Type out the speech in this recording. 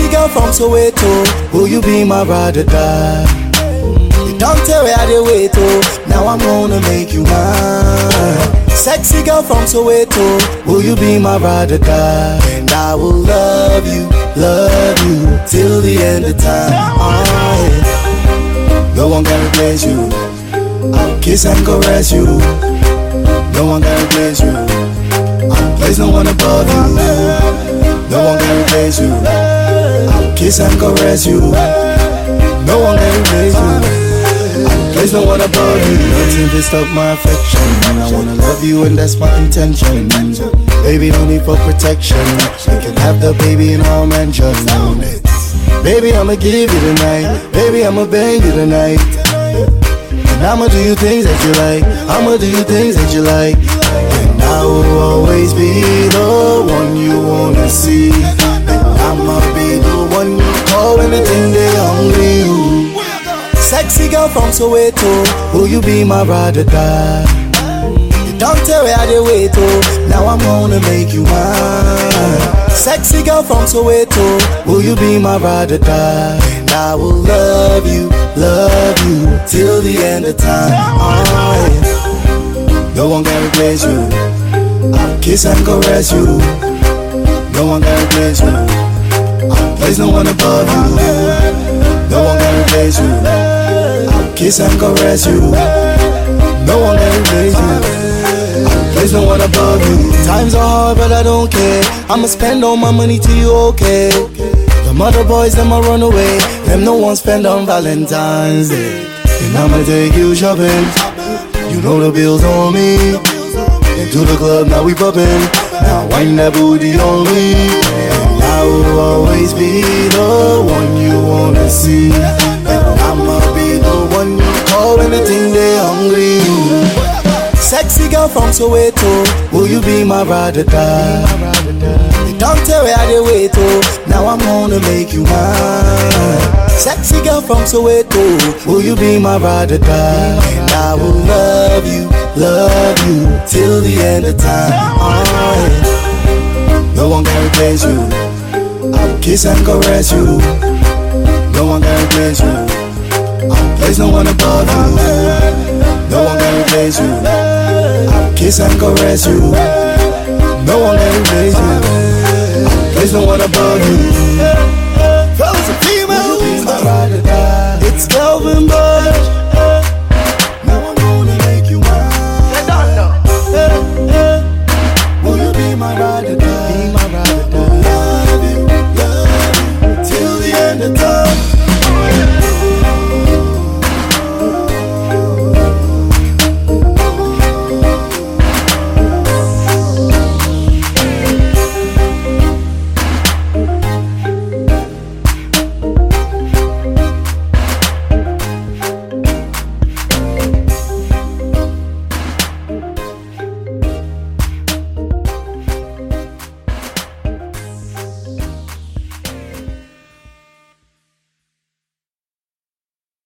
Sexy girl from Soweto, will you be my ride or die? You don't tell where they wait, oh, now I'm gonna make you mine. Sexy girl from Soweto, will you be my ride or die? And I will love you till the end of time. No one can replace you. I'll kiss and caress you. No one can replace you. I'll place no one above you. No one can replace you. I'll kiss and caress you. No one can replace you. I'll place no one above you. Nothing to stop my affection. And I wanna love you and that's my intention. Baby, no need for protection. You can have the baby in our mansion. Baby, I'ma give you the night. Baby, I'ma bang you tonight. And I'ma do you things that you like. I'ma do you things that you like. And I will always be the one you wanna see. And I'ma be the one you call when the thing they hungry you. Sexy girl from Soweto, will you be my ride or die? You don't tell where they wait, oh, now I'm gonna make you mine. Sexy girl from Soweto, will you be my ride or die? And I will love you till the end of time. No one can replace you. I'll kiss and caress you. No one can replace you. I'll place no one above you. No one can replace you. I'll kiss and caress you. No one can replace you. There's no one above you. Times are hard, but I don't care. I'ma spend all my money till you okay. The mother boys, them a run away. Them no one spend on Valentine's Day. And I'ma take you shopping. You know the bills on me. Into the club, now we poppin'. Now wine that booty on me. And I will always be the one you wanna see. And I'ma be the one you call when the thing they hungry. Sexy girl from Soweto, will you be my ride or die? You don't tell where they wait, oh, now I'm gonna make you mine. Sexy girl from Soweto, will you be my ride or die? And I will love you till the end of time. No one can replace you. I'll kiss and caress you. No one can replace you. I'll place no one above you. No one can replace you. I'll kiss and caress you. No one can replace you. There's no one above you.